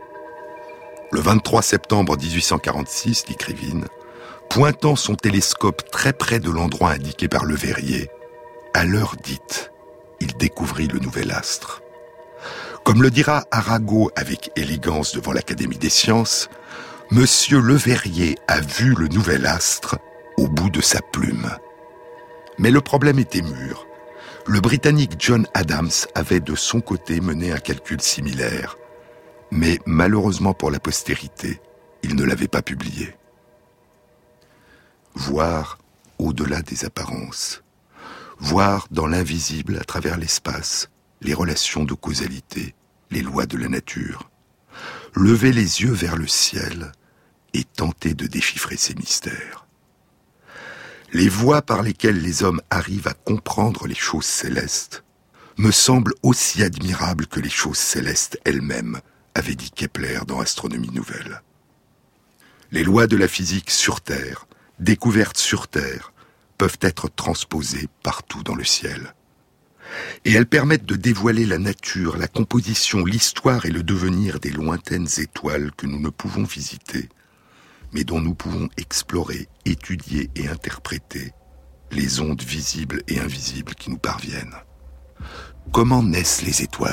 Le 23 septembre 1846, dit Krivine, pointant son télescope très près de l'endroit indiqué par Le Verrier, à l'heure dite, il découvrit le nouvel astre. Comme le dira Arago avec élégance devant l'Académie des sciences, Monsieur Le Verrier a vu le nouvel astre au bout de sa plume. Mais le problème était mûr. Le Britannique John Adams avait de son côté mené un calcul similaire, mais malheureusement pour la postérité, il ne l'avait pas publié. Voir au-delà des apparences, voir dans l'invisible à travers l'espace, les relations de causalité, les lois de la nature, lever les yeux vers le ciel et tenter de déchiffrer ces mystères. Les voies par lesquelles les hommes arrivent à comprendre les choses célestes me semblent aussi admirables que les choses célestes elles-mêmes, avait dit Kepler dans Astronomie Nouvelle. Les lois de la physique sur Terre, découvertes sur Terre, peuvent être transposées partout dans le ciel. Et elles permettent de dévoiler la nature, la composition, l'histoire et le devenir des lointaines étoiles que nous ne pouvons visiter, mais dont nous pouvons explorer, étudier et interpréter les ondes visibles et invisibles qui nous parviennent. Comment naissent les étoiles ?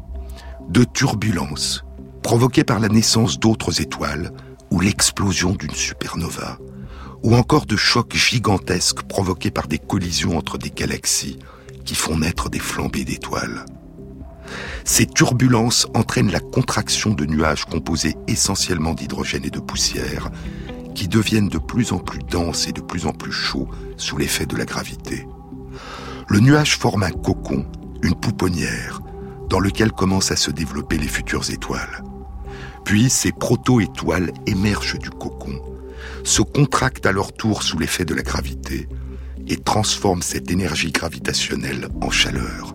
De turbulences provoquées par la naissance d'autres étoiles ou l'explosion d'une supernova, ou encore de chocs gigantesques provoqués par des collisions entre des galaxies qui font naître des flambées d'étoiles. Ces turbulences entraînent la contraction de nuages composés essentiellement d'hydrogène et de poussière, qui deviennent de plus en plus denses et de plus en plus chauds sous l'effet de la gravité. Le nuage forme un cocon, une pouponnière, dans lequel commencent à se développer les futures étoiles. Puis ces proto-étoiles émergent du cocon, se contractent à leur tour sous l'effet de la gravité et transforment cette énergie gravitationnelle en chaleur.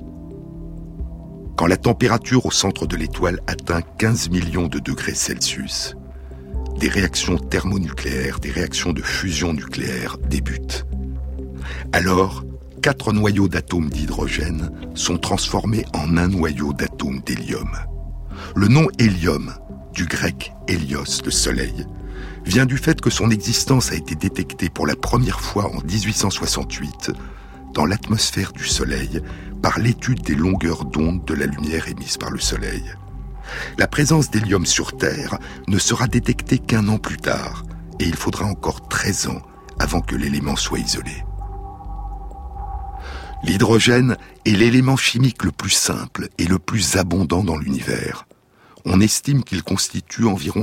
Quand la température au centre de l'étoile atteint 15 millions de degrés Celsius, des réactions thermonucléaires, des réactions de fusion nucléaire débutent. Alors, 4 noyaux d'atomes d'hydrogène sont transformés en un noyau d'atomes d'hélium. Le nom hélium, du grec hélios, le soleil, vient du fait que son existence a été détectée pour la première fois en 1868 dans l'atmosphère du Soleil par l'étude des longueurs d'onde de la lumière émise par le Soleil. La présence d'hélium sur Terre ne sera détectée qu'1 an plus tard, et il faudra encore 13 ans avant que l'élément soit isolé. L'hydrogène est l'élément chimique le plus simple et le plus abondant dans l'univers. On estime qu'il constitue environ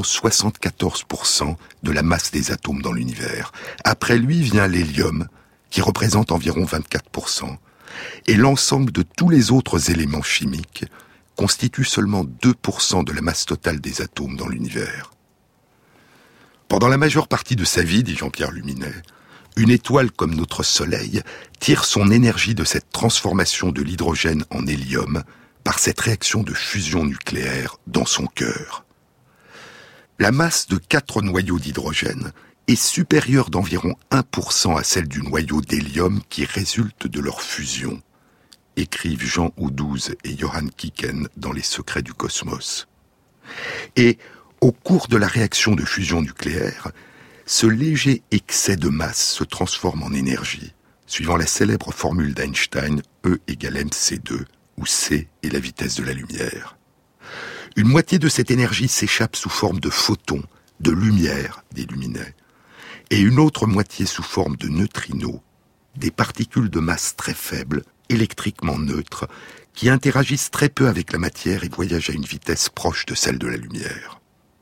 74% de la masse des atomes dans l'univers. Après lui vient l'hélium, qui représente environ 24%, et l'ensemble de tous les autres éléments chimiques constitue seulement 2% de la masse totale des atomes dans l'univers. Pendant la majeure partie de sa vie, dit Jean-Pierre Luminet, une étoile comme notre Soleil tire son énergie de cette transformation de l'hydrogène en hélium par cette réaction de fusion nucléaire dans son cœur. La masse de 4 noyaux d'hydrogène est supérieure d'environ 1% à celle du noyau d'hélium qui résulte de leur fusion, écrivent Jean Oudouze et Johann Kieken dans Les secrets du cosmos. Et, au cours de la réaction de fusion nucléaire, ce léger excès de masse se transforme en énergie, suivant la célèbre formule d'Einstein, E égale mc2, où c est la vitesse de la lumière. Une moitié de cette énergie s'échappe sous forme de photons, de lumière, des luminets, et une autre moitié sous forme de neutrinos, des particules de masse très faible, électriquement neutres, qui interagissent très peu avec la matière et voyagent à une vitesse proche de celle de la lumière.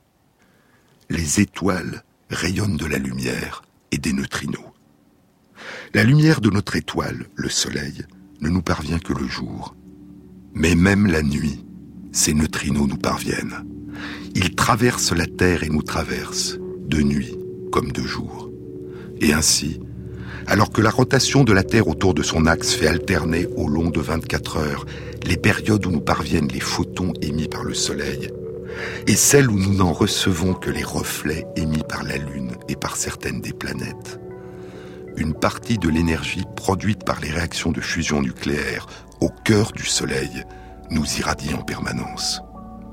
Les étoiles rayonnent de la lumière et des neutrinos. La lumière de notre étoile, le Soleil, ne nous parvient que le jour. Mais même la nuit, ces neutrinos nous parviennent. Ils traversent la Terre et nous traversent, de nuit comme de jour. Et ainsi, alors que la rotation de la Terre autour de son axe fait alterner au long de 24 heures les périodes où nous parviennent les photons émis par le Soleil, et celles où nous n'en recevons que les reflets émis par la Lune et par certaines des planètes, une partie de l'énergie produite par les réactions de fusion nucléaire au cœur du Soleil nous irradie en permanence.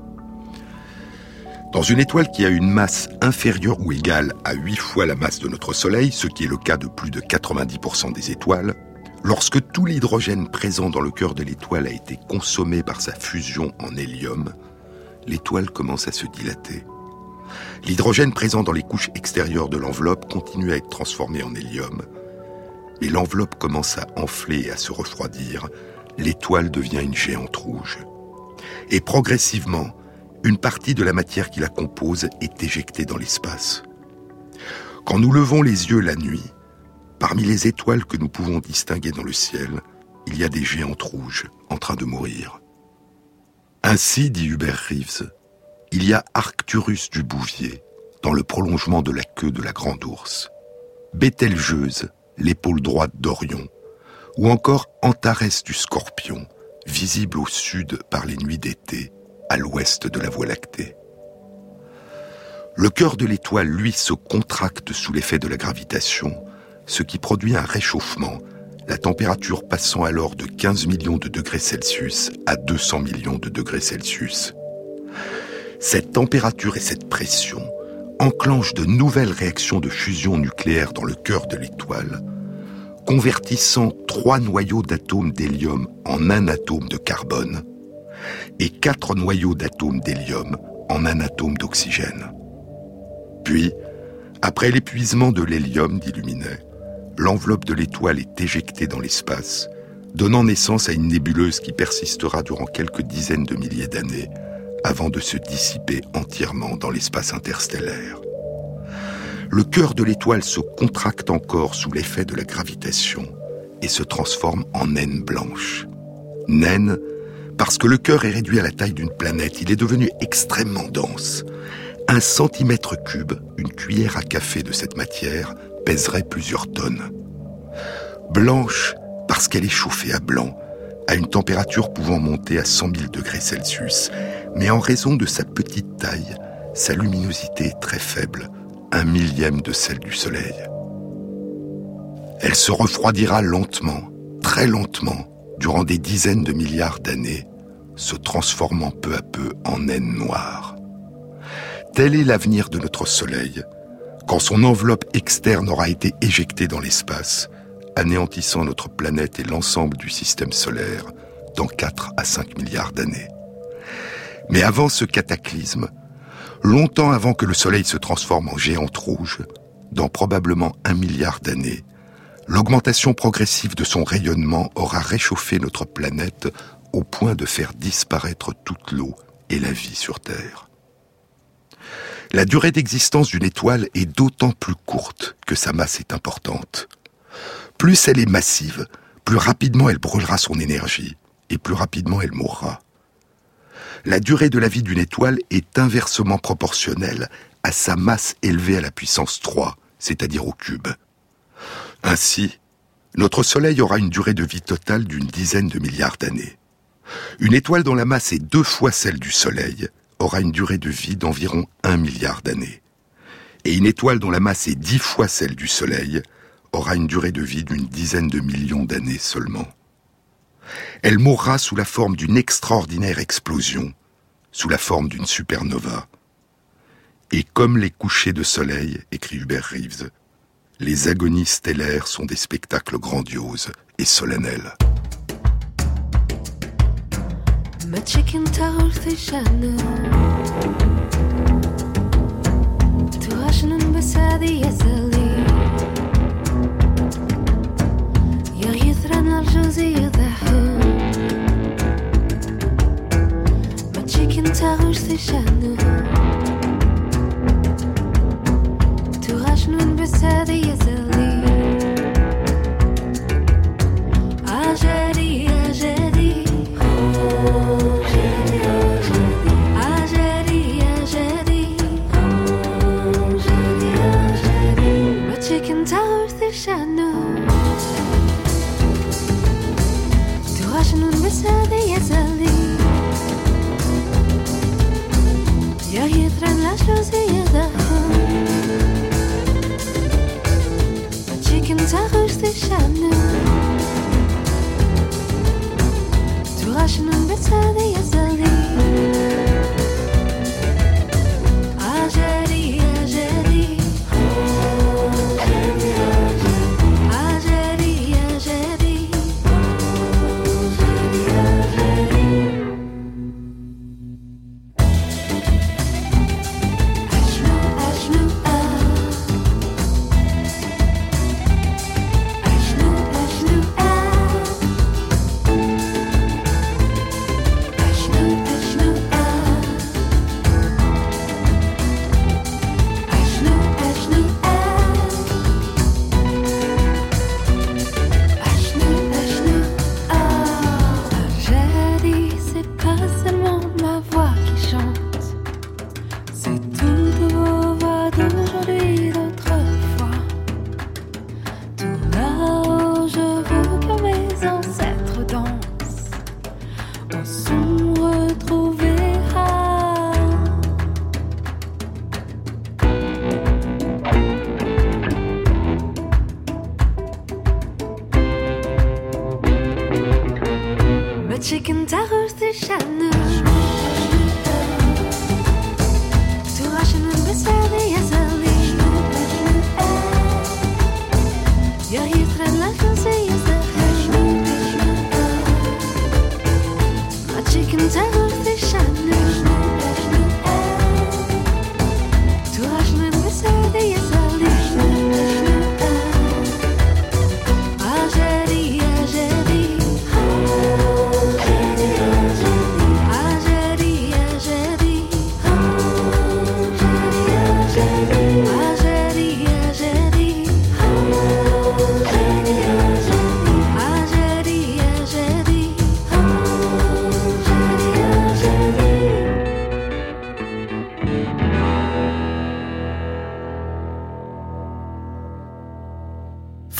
Dans une étoile qui a une masse inférieure ou égale à 8 fois la masse de notre Soleil, ce qui est le cas de plus de 90% des étoiles, lorsque tout l'hydrogène présent dans le cœur de l'étoile a été consommé par sa fusion en hélium, l'étoile commence à se dilater. L'hydrogène présent dans les couches extérieures de l'enveloppe continue à être transformé en hélium, mais l'enveloppe commence à enfler et à se refroidir. L'étoile devient une géante rouge. Et progressivement, une partie de la matière qui la compose est éjectée dans l'espace. Quand nous levons les yeux la nuit, parmi les étoiles que nous pouvons distinguer dans le ciel, il y a des géantes rouges en train de mourir. Ainsi, dit Hubert Reeves, il y a Arcturus du Bouvier, dans le prolongement de la queue de la grande ours, Bételgeuse, l'épaule droite d'Orion, ou encore Antares du Scorpion, visible au sud par les nuits d'été, à l'ouest de la Voie lactée. Le cœur de l'étoile, lui, se contracte sous l'effet de la gravitation, ce qui produit un réchauffement, la température passant alors de 15 millions de degrés Celsius à 200 millions de degrés Celsius. Cette température et cette pression enclenchent de nouvelles réactions de fusion nucléaire dans le cœur de l'étoile, convertissant 3 noyaux d'atomes d'hélium en un atome de carbone et 4 noyaux d'atomes d'hélium en un atome d'oxygène. Puis, après l'épuisement de l'hélium, dit Luminet, l'enveloppe de l'étoile est éjectée dans l'espace, donnant naissance à une nébuleuse qui persistera durant quelques dizaines de milliers d'années avant de se dissiper entièrement dans l'espace interstellaire. Le cœur de l'étoile se contracte encore sous l'effet de la gravitation et se transforme en naine blanche. Naine, parce que le cœur est réduit à la taille d'une planète, il est devenu extrêmement dense. 1 centimètre cube, une cuillère à café de cette matière, pèserait plusieurs tonnes. Blanche, parce qu'elle est chauffée à blanc, à une température pouvant monter à 100 000 degrés Celsius, mais en raison de sa petite taille, sa luminosité est très faible, 1/1000 de celle du Soleil. Elle se refroidira lentement, très lentement, durant des dizaines de milliards d'années, se transformant peu à peu en naine noire. Tel est l'avenir de notre Soleil, quand son enveloppe externe aura été éjectée dans l'espace, anéantissant notre planète et l'ensemble du système solaire dans 4 à 5 milliards d'années. Mais avant ce cataclysme, longtemps avant que le Soleil se transforme en géante rouge, dans probablement 1 milliard d'années, l'augmentation progressive de son rayonnement aura réchauffé notre planète au point de faire disparaître toute l'eau et la vie sur Terre. La durée d'existence d'une étoile est d'autant plus courte que sa masse est importante. Plus elle est massive, plus rapidement elle brûlera son énergie, et plus rapidement elle mourra. La durée de la vie d'une étoile est inversement proportionnelle à sa masse élevée à la puissance 3, c'est-à-dire au cube. Ainsi, notre Soleil aura une durée de vie totale d'une dizaine de milliards d'années. Une étoile dont la masse est 2 fois celle du Soleil aura une durée de vie d'environ 1 milliard d'années. Et une étoile dont la masse est 10 fois celle du Soleil aura une durée de vie d'une dizaine de millions d'années seulement. Elle mourra sous la forme d'une extraordinaire explosion, sous la forme d'une supernova. Et comme les couchers de soleil, écrit Hubert Reeves, les agonies stellaires sont des spectacles grandioses et solennels.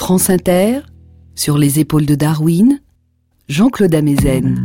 France Inter, sur les épaules de Darwin, Jean-Claude Amezen.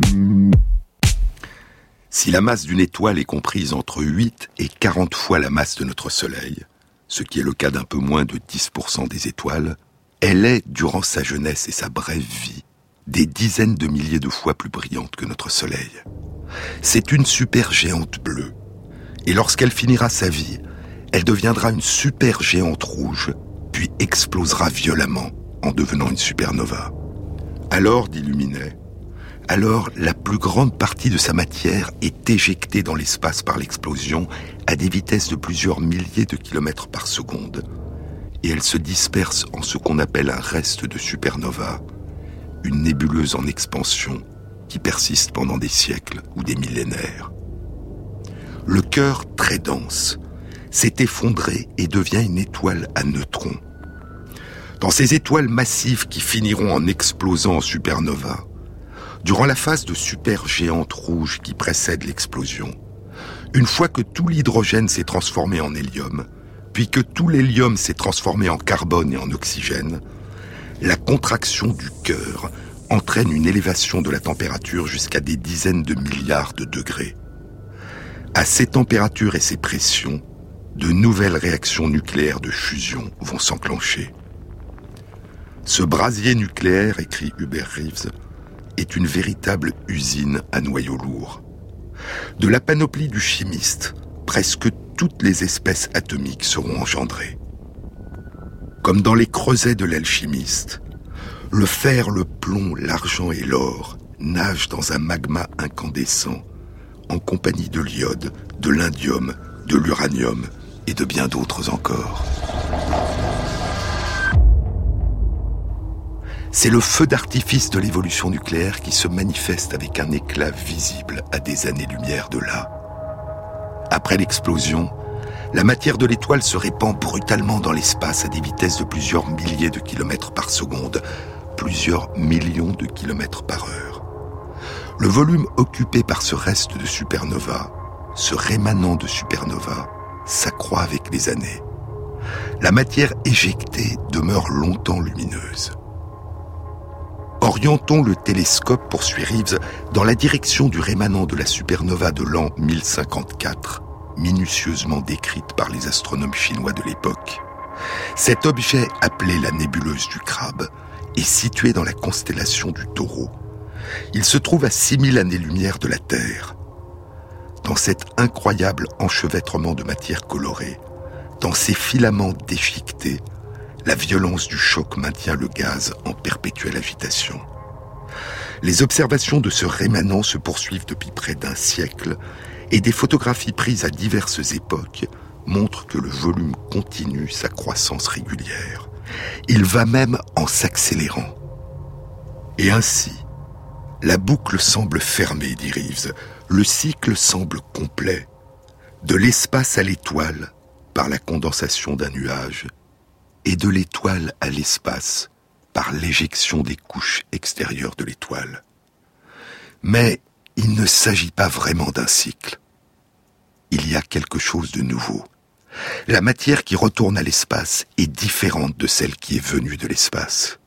Si la masse d'une étoile est comprise entre 8 et 40 fois la masse de notre Soleil, ce qui est le cas d'un peu moins de 10% des étoiles, elle est, durant sa jeunesse et sa brève vie, des dizaines de milliers de fois plus brillante que notre Soleil. C'est une supergéante bleue. Et lorsqu'elle finira sa vie, elle deviendra une supergéante rouge, puis explosera violemment en devenant une supernova. Alors, dit Luminet, alors la plus grande partie de sa matière est éjectée dans l'espace par l'explosion à des vitesses de plusieurs milliers de kilomètres par seconde, et elle se disperse en ce qu'on appelle un reste de supernova, une nébuleuse en expansion qui persiste pendant des siècles ou des millénaires. Le cœur, très dense, s'est effondré et devient une étoile à neutrons. Dans ces étoiles massives qui finiront en explosant en supernova, durant la phase de supergéante rouge qui précède l'explosion, une fois que tout l'hydrogène s'est transformé en hélium, puis que tout l'hélium s'est transformé en carbone et en oxygène, la contraction du cœur entraîne une élévation de la température jusqu'à des dizaines de milliards de degrés. À ces températures et ces pressions, de nouvelles réactions nucléaires de fusion vont s'enclencher. Ce brasier nucléaire, écrit Hubert Reeves, est une véritable usine à noyaux lourds. De la panoplie du chimiste, presque toutes les espèces atomiques seront engendrées. Comme dans les creusets de l'alchimiste, le fer, le plomb, l'argent et l'or nagent dans un magma incandescent en compagnie de l'iode, de l'indium, de l'uranium et de bien d'autres encore. C'est le feu d'artifice de l'évolution nucléaire qui se manifeste avec un éclat visible à des années-lumière de là. Après l'explosion, la matière de l'étoile se répand brutalement dans l'espace à des vitesses de plusieurs milliers de kilomètres par seconde, plusieurs millions de kilomètres par heure. Le volume occupé par ce reste de supernova, ce rémanent de supernova, s'accroît avec les années. La matière éjectée demeure longtemps lumineuse. Orientons le télescope, poursuit Reeves, dans la direction du rémanent de la supernova de l'an 1054, minutieusement décrite par les astronomes chinois de l'époque. Cet objet, appelé la nébuleuse du Crabe, est situé dans la constellation du Taureau. Il se trouve à 6000 années-lumière de la Terre. Dans cet incroyable enchevêtrement de matière colorée, dans ces filaments déchiquetés, la violence du choc maintient le gaz en perpétuelle agitation. Les observations de ce rémanent se poursuivent depuis près d'un siècle et des photographies prises à diverses époques montrent que le volume continue sa croissance régulière. Il va même en s'accélérant. Et ainsi, la boucle semble fermée, dit Reeves. Le cycle semble complet. De l'espace à l'étoile, par la condensation d'un nuage, et de l'étoile à l'espace par l'éjection des couches extérieures de l'étoile. Mais il ne s'agit pas vraiment d'un cycle. Il y a quelque chose de nouveau. La matière qui retourne à l'espace est différente de celle qui est venue de l'espace.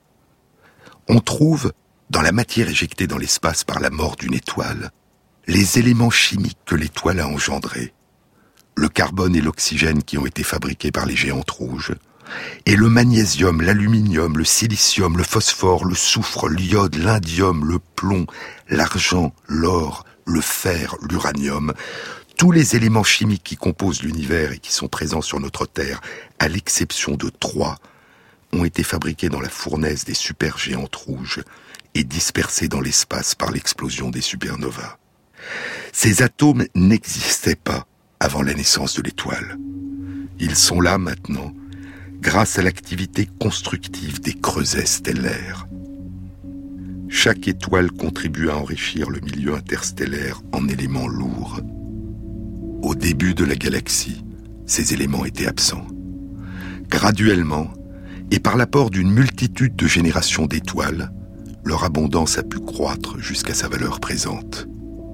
On trouve, dans la matière éjectée dans l'espace par la mort d'une étoile, les éléments chimiques que l'étoile a engendrés, le carbone et l'oxygène qui ont été fabriqués par les géantes rouges, et le magnésium, l'aluminium, le silicium, le phosphore, le soufre, l'iode, l'indium, le plomb, l'argent, l'or, le fer, l'uranium, tous les éléments chimiques qui composent l'univers et qui sont présents sur notre Terre, à l'exception de 3, ont été fabriqués dans la fournaise des supergéantes rouges et dispersés dans l'espace par l'explosion des supernovas. Ces atomes n'existaient pas avant la naissance de l'étoile. Ils sont là maintenant, grâce à l'activité constructive des creusets stellaires. Chaque étoile contribue à enrichir le milieu interstellaire en éléments lourds. Au début de la galaxie, ces éléments étaient absents. Graduellement, et par l'apport d'une multitude de générations d'étoiles, leur abondance a pu croître jusqu'à sa valeur présente.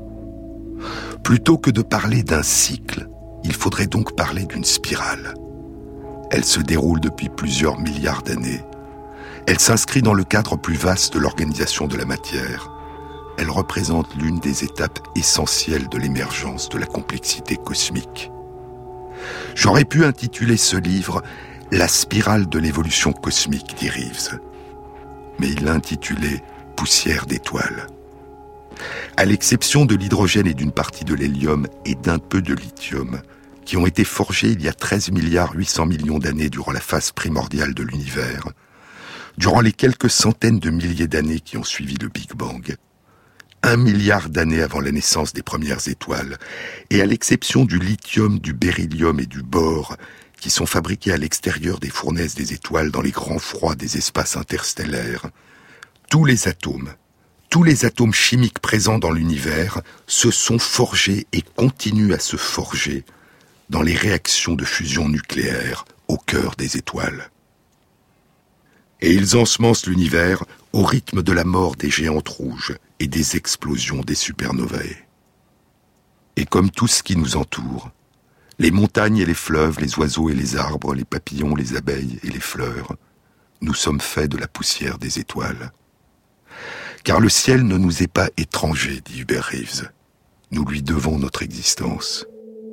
Plutôt que de parler d'un cycle, il faudrait donc parler d'une spirale. Elle se déroule depuis plusieurs milliards d'années. Elle s'inscrit dans le cadre plus vaste de l'organisation de la matière. Elle représente l'une des étapes essentielles de l'émergence de la complexité cosmique. J'aurais pu intituler ce livre « La spirale de l'évolution cosmique », dit Reeves. Mais il l'a intitulé « Poussière d'étoiles ». À l'exception de l'hydrogène et d'une partie de l'hélium et d'un peu de lithium, qui ont été forgés il y a 13,8 milliards d'années durant la phase primordiale de l'univers, durant les quelques centaines de milliers d'années qui ont suivi le Big Bang, 1 milliard d'années avant la naissance des premières étoiles, et à l'exception du lithium, du beryllium et du bore, qui sont fabriqués à l'extérieur des fournaises des étoiles dans les grands froids des espaces interstellaires, tous les atomes chimiques présents dans l'univers se sont forgés et continuent à se forger dans les réactions de fusion nucléaire au cœur des étoiles. Et ils ensemencent l'univers au rythme de la mort des géantes rouges et des explosions des supernovae. Et comme tout ce qui nous entoure, les montagnes et les fleuves, les oiseaux et les arbres, les papillons, les abeilles et les fleurs, nous sommes faits de la poussière des étoiles. Car le ciel ne nous est pas étranger, dit Hubert Reeves. Nous lui devons notre existence.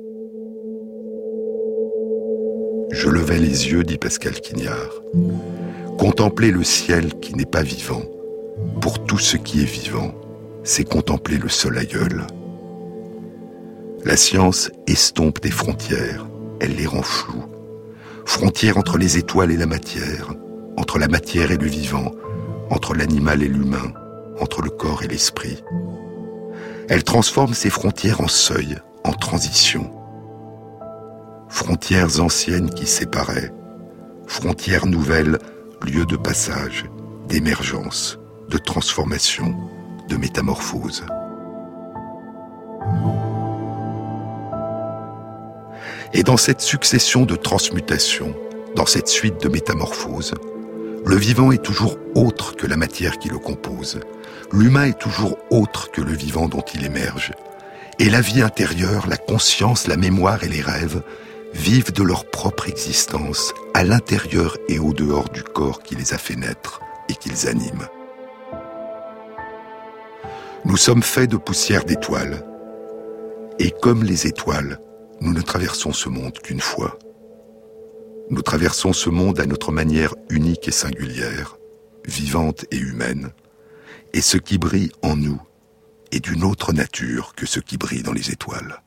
Je levai les yeux, dit Pascal Quignard. Contempler le ciel qui n'est pas vivant, pour tout ce qui est vivant, c'est contempler le sol aïeul. La science estompe des frontières, elle les rend floues. Frontières entre les étoiles et la matière, entre la matière et le vivant, entre l'animal et l'humain, entre le corps et l'esprit. Elle transforme ces frontières en seuil, en transition. Frontières anciennes qui séparaient, frontières nouvelles, lieu de passage, d'émergence, de transformation, de métamorphose. Et dans cette succession de transmutations, dans cette suite de métamorphoses, le vivant est toujours autre que la matière qui le compose. L'humain est toujours autre que le vivant dont il émerge. Et la vie intérieure, la conscience, la mémoire et les rêves vivent de leur propre existence à l'intérieur et au dehors du corps qui les a fait naître et qu'ils animent. Nous sommes faits de poussière d'étoiles. Et comme les étoiles, nous ne traversons ce monde qu'une fois. Nous traversons ce monde à notre manière unique et singulière, vivante et humaine, et ce qui brille en nous est d'une autre nature que ce qui brille dans les étoiles.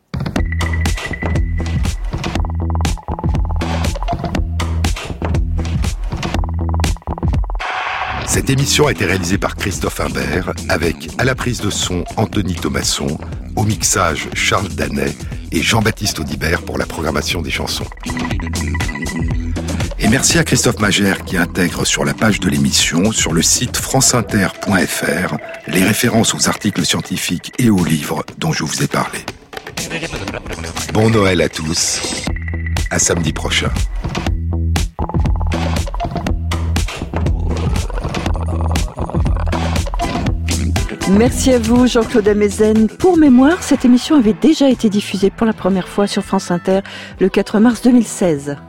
Cette émission a été réalisée par Christophe Imbert, avec à la prise de son Anthony Thomasson, au mixage Charles Danet et Jean-Baptiste Audibert pour la programmation des chansons. Et merci à Christophe Magère qui intègre sur la page de l'émission, sur le site franceinter.fr, les références aux articles scientifiques et aux livres dont je vous ai parlé. Bon Noël à tous, à samedi prochain. Merci à vous, Jean-Claude Amezen. Pour mémoire, cette émission avait déjà été diffusée pour la première fois sur France Inter le 4 mars 2016.